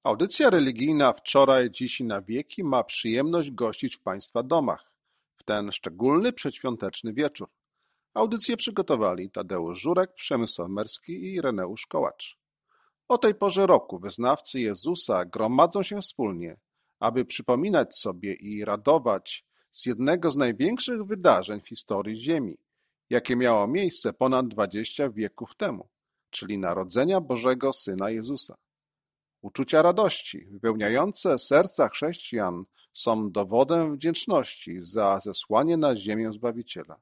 Audycja religijna Wczoraj, dziś i na wieki ma przyjemność gościć w Państwa domach w ten szczególny przedświąteczny wieczór. Audycję przygotowali Tadeusz Żurek, Przemysław Merski i Ireneusz Kołacz. O tej porze roku wyznawcy Jezusa gromadzą się wspólnie, aby przypominać sobie i radować z jednego z największych wydarzeń w historii Ziemi, jakie miało miejsce ponad 20 wieków temu, czyli narodzenia Bożego Syna Jezusa. Uczucia radości wypełniające serca chrześcijan są dowodem wdzięczności za zesłanie na ziemię Zbawiciela.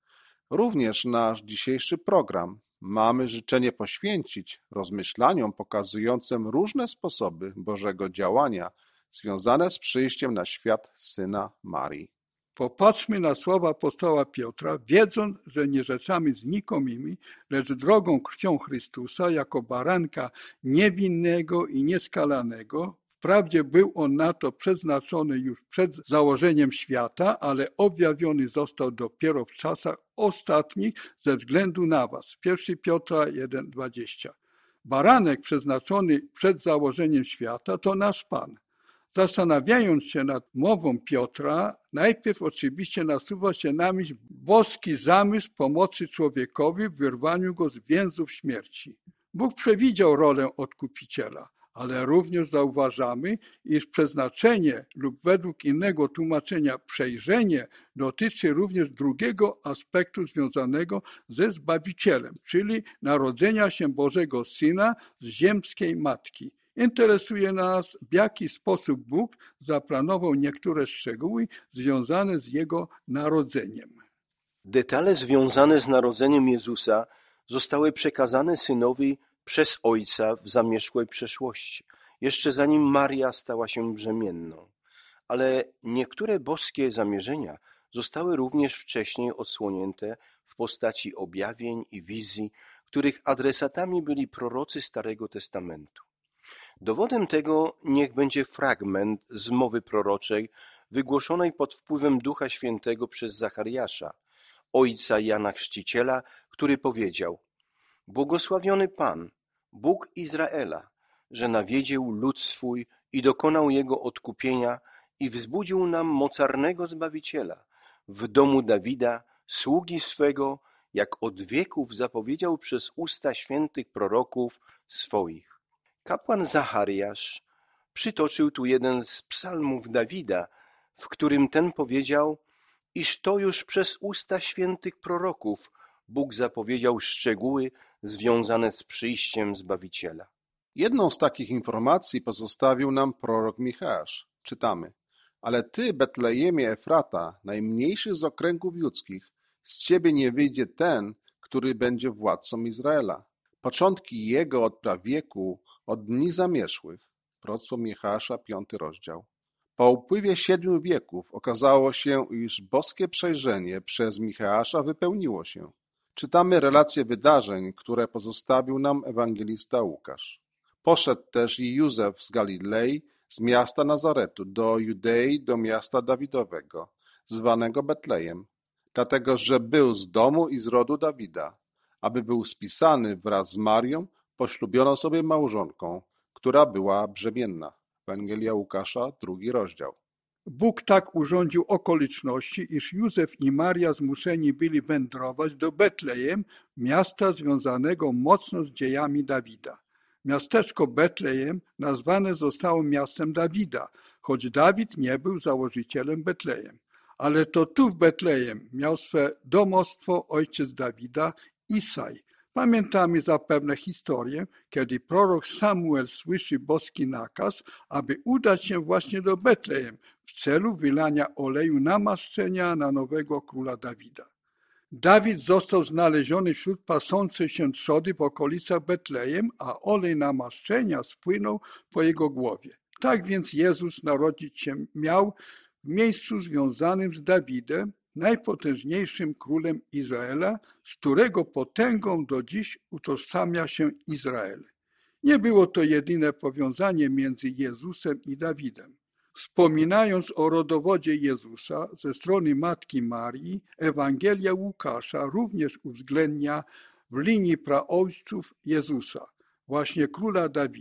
Również nasz dzisiejszy program mamy życzenie poświęcić rozmyślaniom pokazującym różne sposoby Bożego działania związane z przyjściem na świat Syna Marii. Popatrzmy na słowa apostoła Piotra, wiedząc, że nie rzeczami znikomymi, lecz drogą krwią Chrystusa, jako baranka niewinnego i nieskalanego. Wprawdzie był on na to przeznaczony już przed założeniem świata, ale objawiony został dopiero w czasach ostatnich ze względu na was. 1 Piotra 1,20. Baranek przeznaczony przed założeniem świata to nasz Pan. Zastanawiając się nad mową Piotra, najpierw oczywiście nasuwa się na myśl boski zamysł pomocy człowiekowi w wyrwaniu go z więzów śmierci. Bóg przewidział rolę odkupiciela, ale również zauważamy, iż przeznaczenie lub według innego tłumaczenia przejrzenie dotyczy również drugiego aspektu związanego ze Zbawicielem, czyli narodzenia się Bożego Syna z ziemskiej Matki. Interesuje nas, w jaki sposób Bóg zaplanował niektóre szczegóły związane z Jego narodzeniem. Detale związane z narodzeniem Jezusa zostały przekazane Synowi przez Ojca w zamierzchłej przeszłości, jeszcze zanim Maria stała się brzemienną. Ale niektóre boskie zamierzenia zostały również wcześniej odsłonięte w postaci objawień i wizji, których adresatami byli prorocy Starego Testamentu. Dowodem tego niech będzie fragment z mowy proroczej wygłoszonej pod wpływem Ducha Świętego przez Zachariasza, ojca Jana Chrzciciela, który powiedział: Błogosławiony Pan, Bóg Izraela, że nawiedził lud swój i dokonał jego odkupienia i wzbudził nam mocarnego Zbawiciela w domu Dawida, sługi swego, jak od wieków zapowiedział przez usta świętych proroków swoich. Kapłan Zachariasz przytoczył tu jeden z psalmów Dawida, w którym ten powiedział, iż to już przez usta świętych proroków Bóg zapowiedział szczegóły związane z przyjściem Zbawiciela. Jedną z takich informacji pozostawił nam prorok Micheasz. Czytamy: Ale ty, Betlejemie Efrata, najmniejszy z okręgów judzkich, z ciebie nie wyjdzie ten, który będzie władcą Izraela. Początki jego od prawieku, od dni zamierzchłych. Proroctwo Micheasza, 5 rozdział. Po upływie 7 wieków okazało się, iż boskie przejrzenie przez Micheasza wypełniło się. Czytamy relacje wydarzeń, które pozostawił nam ewangelista Łukasz. Poszedł też i Józef z Galilei, z miasta Nazaretu, do Judei, do miasta Dawidowego, zwanego Betlejem, dlatego że był z domu i z rodu Dawida, aby był spisany wraz z Marią, poślubioną sobie małżonką, która była brzemienna. Ewangelia Łukasza, 2 rozdział. Bóg tak urządził okoliczności, iż Józef i Maria zmuszeni byli wędrować do Betlejem, miasta związanego mocno z dziejami Dawida. Miasteczko Betlejem nazwane zostało miastem Dawida, choć Dawid nie był założycielem Betlejem. Ale to tu w Betlejem miał swe domostwo ojciec Dawida, Isaj. Pamiętamy zapewne historię, kiedy prorok Samuel słyszy boski nakaz, aby udać się właśnie do Betlejem w celu wylania oleju namaszczenia na nowego króla Dawida. Dawid został znaleziony wśród pasącej się trzody w okolicach Betlejem, a olej namaszczenia spłynął po jego głowie. Tak więc Jezus narodzić się miał w miejscu związanym z Dawidem, najpotężniejszym królem Izraela, z którego potęgą do dziś utożsamia się Izrael. Nie było to jedyne powiązanie między Jezusem i Dawidem. Wspominając o rodowodzie Jezusa ze strony Matki Marii, Ewangelia Łukasza również uwzględnia w linii praojców Jezusa, właśnie króla Dawida.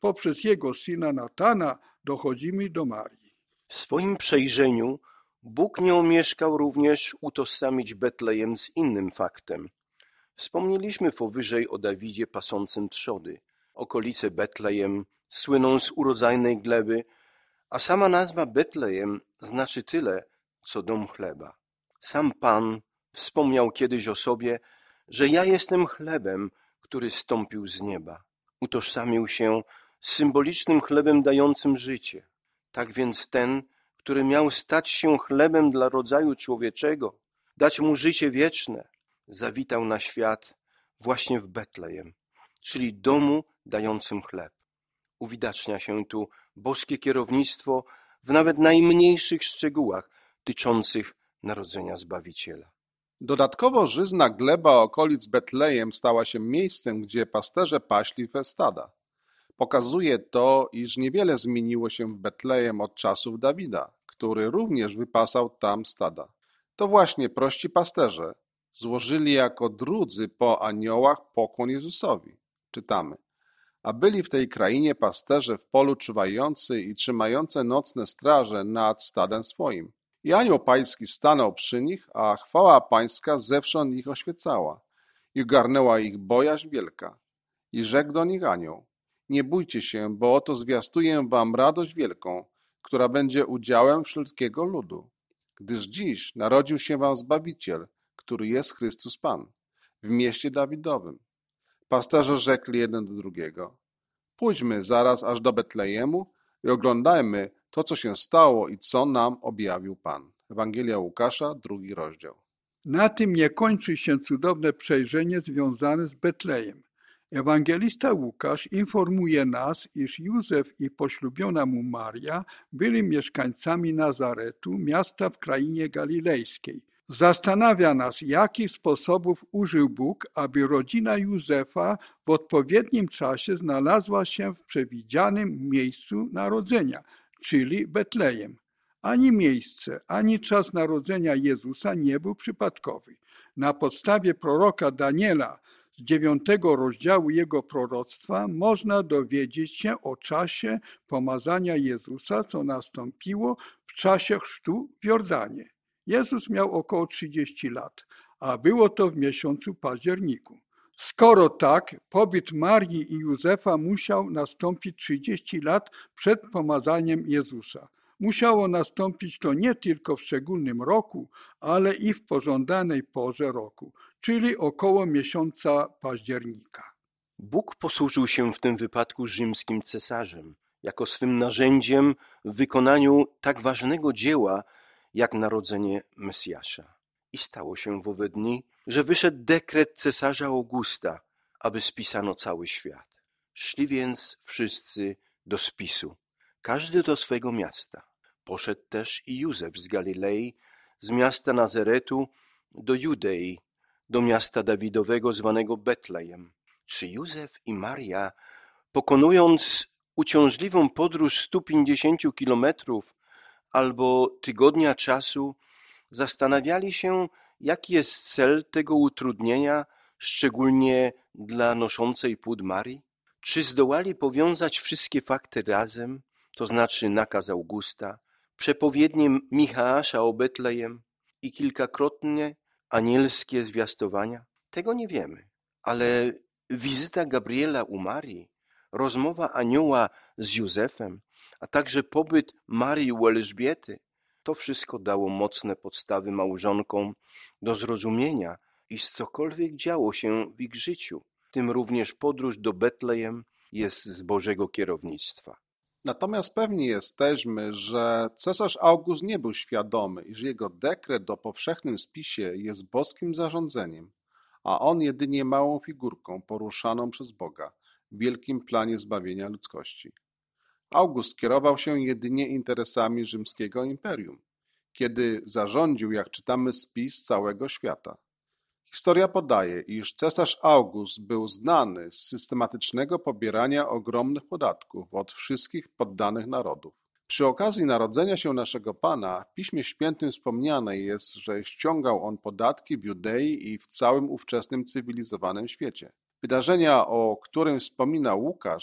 Poprzez jego syna Natana dochodzimy do Marii. W swoim przejrzeniu Bóg nie omieszkał również utożsamić Betlejem z innym faktem. Wspomnieliśmy powyżej o Dawidzie pasącym trzody. Okolice Betlejem słyną z urodzajnej gleby, a sama nazwa Betlejem znaczy tyle, co dom chleba. Sam Pan wspomniał kiedyś o sobie, że ja jestem chlebem, który zstąpił z nieba. Utożsamił się z symbolicznym chlebem dającym życie. Tak więc ten, który miał stać się chlebem dla rodzaju człowieczego, dać mu życie wieczne, zawitał na świat właśnie w Betlejem, czyli domu dającym chleb. Uwidacznia się tu boskie kierownictwo w nawet najmniejszych szczegółach tyczących narodzenia Zbawiciela. Dodatkowo żyzna gleba okolic Betlejem stała się miejscem, gdzie pasterze paśli we stada. Pokazuje to, iż niewiele zmieniło się w Betlejem od czasów Dawida, który również wypasał tam stada. To właśnie prości pasterze złożyli jako drudzy po aniołach pokłon Jezusowi. Czytamy: a byli w tej krainie pasterze w polu czuwający i trzymające nocne straże nad stadem swoim. I anioł pański stanął przy nich, a chwała pańska zewsząd ich oświecała. I ogarnęła ich bojaźń wielka. I rzekł do nich anioł: nie bójcie się, bo oto zwiastuję wam radość wielką, która będzie udziałem wszelkiego ludu. Gdyż dziś narodził się wam Zbawiciel, który jest Chrystus Pan, w mieście Dawidowym. Pasterze rzekli jeden do drugiego: pójdźmy zaraz aż do Betlejemu i oglądajmy to, co się stało i co nam objawił Pan. Ewangelia Łukasza, 2 rozdział. Na tym nie kończy się cudowne przejrzenie związane z Betlejem. Ewangelista Łukasz informuje nas, iż Józef i poślubiona mu Maria byli mieszkańcami Nazaretu, miasta w krainie galilejskiej. Zastanawia nas, jakich sposobów użył Bóg, aby rodzina Józefa w odpowiednim czasie znalazła się w przewidzianym miejscu narodzenia, czyli Betlejem. Ani miejsce, ani czas narodzenia Jezusa nie był przypadkowy. Na podstawie proroka Daniela z 9 rozdziału jego proroctwa można dowiedzieć się o czasie pomazania Jezusa, co nastąpiło w czasie chrztu w Jordanie. Jezus miał około 30 lat, a było to w miesiącu październiku. Skoro tak, pobyt Marii i Józefa musiał nastąpić 30 lat przed pomazaniem Jezusa. Musiało nastąpić to nie tylko w szczególnym roku, ale i w pożądanej porze roku, czyli około miesiąca października. Bóg posłużył się w tym wypadku rzymskim cesarzem, jako swym narzędziem w wykonaniu tak ważnego dzieła, jak narodzenie Mesjasza. I stało się w owe dni, że wyszedł dekret cesarza Augusta, aby spisano cały świat. Szli więc wszyscy do spisu, każdy do swego miasta. Poszedł też i Józef z Galilei, z miasta Nazaretu do Judei, do miasta Dawidowego zwanego Betlejem. Czy Józef i Maria, pokonując uciążliwą podróż 150 kilometrów albo tygodnia czasu, zastanawiali się, jaki jest cel tego utrudnienia, szczególnie dla noszącej płód Marii? Czy zdołali powiązać wszystkie fakty razem, to znaczy nakaz Augusta, przepowiednie Micheasza o Betlejem i kilkakrotnie anielskie zwiastowania? Tego nie wiemy, ale wizyta Gabriela u Marii, rozmowa anioła z Józefem, a także pobyt Marii u Elżbiety, to wszystko dało mocne podstawy małżonkom do zrozumienia, iż cokolwiek działo się w ich życiu, w tym również podróż do Betlejem, jest z Bożego kierownictwa. Natomiast pewni jesteśmy, że cesarz August nie był świadomy, iż jego dekret o powszechnym spisie jest boskim zarządzeniem, a on jedynie małą figurką poruszaną przez Boga w wielkim planie zbawienia ludzkości. August kierował się jedynie interesami rzymskiego imperium, kiedy zarządził, jak czytamy, spis całego świata. Historia podaje, iż cesarz August był znany z systematycznego pobierania ogromnych podatków od wszystkich poddanych narodów. Przy okazji narodzenia się naszego Pana w Piśmie Świętym wspomniane jest, że ściągał on podatki w Judei i w całym ówczesnym cywilizowanym świecie. Wydarzenia, o którym wspomina Łukasz,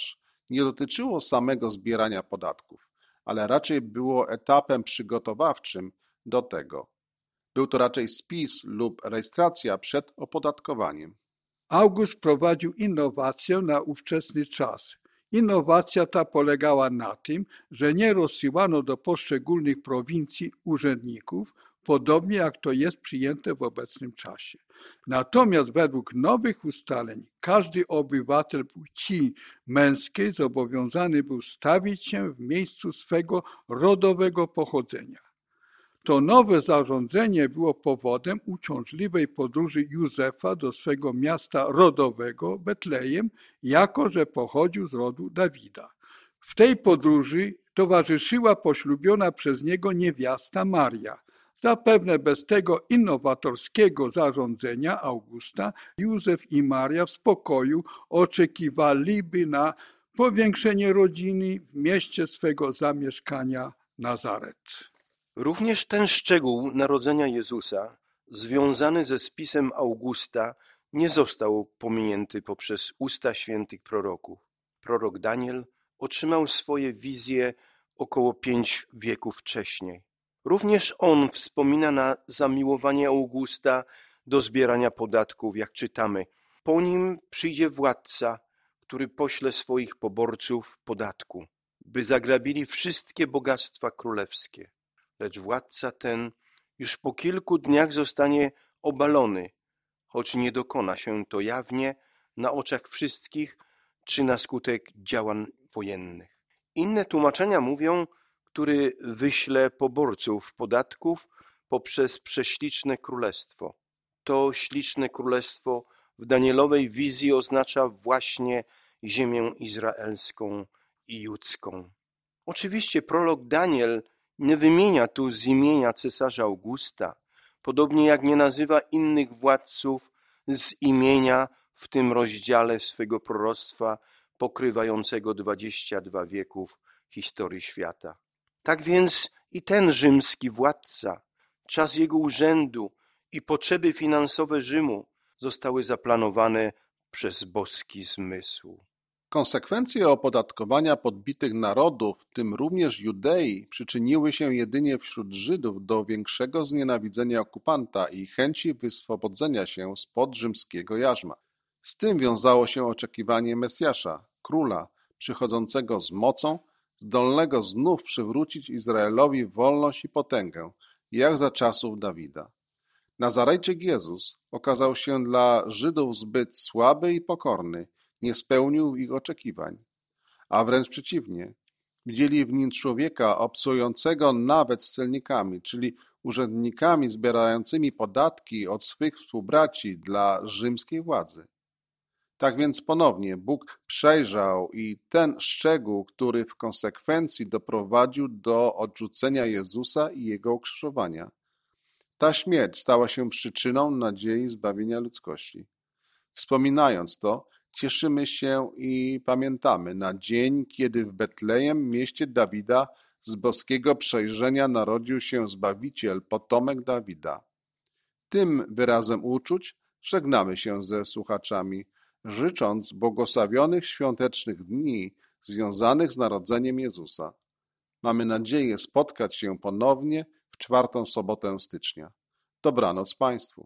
nie dotyczyło samego zbierania podatków, ale raczej było etapem przygotowawczym do tego. Był to raczej spis lub rejestracja przed opodatkowaniem. August wprowadził innowację na ówczesny czas. Innowacja ta polegała na tym, że nie rozsyłano do poszczególnych prowincji urzędników, podobnie jak to jest przyjęte w obecnym czasie. Natomiast według nowych ustaleń każdy obywatel płci męskiej zobowiązany był stawić się w miejscu swego rodowego pochodzenia. To nowe zarządzenie było powodem uciążliwej podróży Józefa do swego miasta rodowego Betlejem, jako że pochodził z rodu Dawida. W tej podróży towarzyszyła poślubiona przez niego niewiasta Maria. Zapewne bez tego innowatorskiego zarządzenia Augusta Józef i Maria w spokoju oczekiwaliby na powiększenie rodziny w mieście swego zamieszkania Nazaret. Również ten szczegół narodzenia Jezusa, związany ze spisem Augusta, nie został pominięty poprzez usta świętych proroków. Prorok Daniel otrzymał swoje wizje około 5 wieków wcześniej. Również on wspomina na zamiłowanie Augusta do zbierania podatków, jak czytamy. Po nim przyjdzie władca, który pośle swoich poborców podatku, by zagrabili wszystkie bogactwa królewskie. Lecz władca ten już po kilku dniach zostanie obalony, choć nie dokona się to jawnie na oczach wszystkich czy na skutek działań wojennych. Inne tłumaczenia mówią, który wyśle poborców podatków poprzez prześliczne królestwo. To śliczne królestwo w Danielowej wizji oznacza właśnie ziemię izraelską i judzką. Oczywiście prorok Daniel nie wymienia tu z imienia cesarza Augusta, podobnie jak nie nazywa innych władców z imienia w tym rozdziale swego proroctwa pokrywającego 22 wieków historii świata. Tak więc i ten rzymski władca, czas jego urzędu i potrzeby finansowe Rzymu zostały zaplanowane przez boski zmysł. Konsekwencje opodatkowania podbitych narodów, w tym również Judei, przyczyniły się jedynie wśród Żydów do większego znienawidzenia okupanta i chęci wyswobodzenia się spod rzymskiego jarzma. Z tym wiązało się oczekiwanie Mesjasza, króla, przychodzącego z mocą, zdolnego znów przywrócić Izraelowi wolność i potęgę, jak za czasów Dawida. Nazarejczyk Jezus okazał się dla Żydów zbyt słaby i pokorny, nie spełnił ich oczekiwań, a wręcz przeciwnie. Widzieli w nim człowieka obcującego nawet z celnikami, czyli urzędnikami zbierającymi podatki od swych współbraci dla rzymskiej władzy. Tak więc ponownie Bóg przejrzał i ten szczegół, który w konsekwencji doprowadził do odrzucenia Jezusa i Jego ukrzyżowania. Ta śmierć stała się przyczyną nadziei zbawienia ludzkości. Wspominając to, cieszymy się i pamiętamy na dzień, kiedy w Betlejem, mieście Dawida, z boskiego przejrzenia narodził się Zbawiciel, potomek Dawida. Tym wyrazem uczuć żegnamy się ze słuchaczami, życząc błogosławionych świątecznych dni związanych z narodzeniem Jezusa. Mamy nadzieję spotkać się ponownie w 4. sobotę stycznia. Dobranoc Państwu.